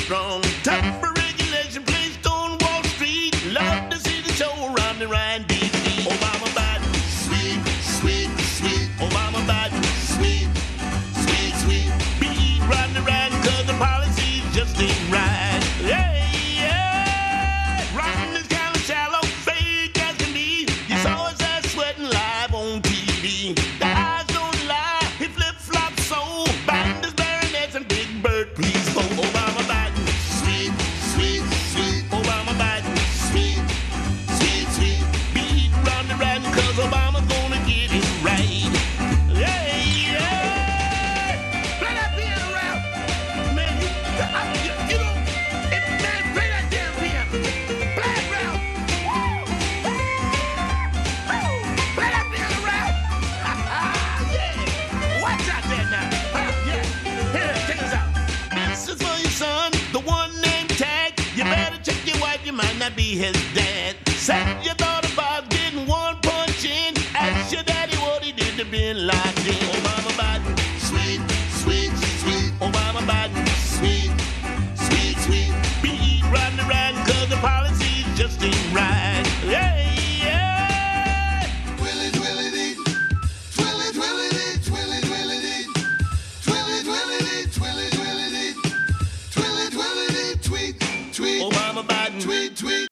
strong. Tough for regulation, placed on Wall Street. Love to see the show around the Ryan D.C. Obama Biden, sweet, sweet, sweet. Obama Biden, sweet, sweet, sweet. Be riding around cause the policies just ain't right. Yeah, yeah. Riding is kind of shallow, fake as can be. You saw his ass sweating live on TV. The eyes don't lie, he flip-flops so. Biden is baronets and Big Bird, please vote. Obama Biden, sweet, sweet, sweet. Obama Biden, sweet, sweet, sweet. Be round and round cause Obama's gonna get it right. Yeah, yeah. Play that piano around. Man, you know, man, play that damn piano. Play it around. Woo! Play that piano around. Yeah. Watch out there now. Yeah. Here, check this out. This is for your son, the one named Tag. You better check your wife, you might not be his dad. Said you thought about getting one punch in. Ask your daddy what he did to Bin Laden.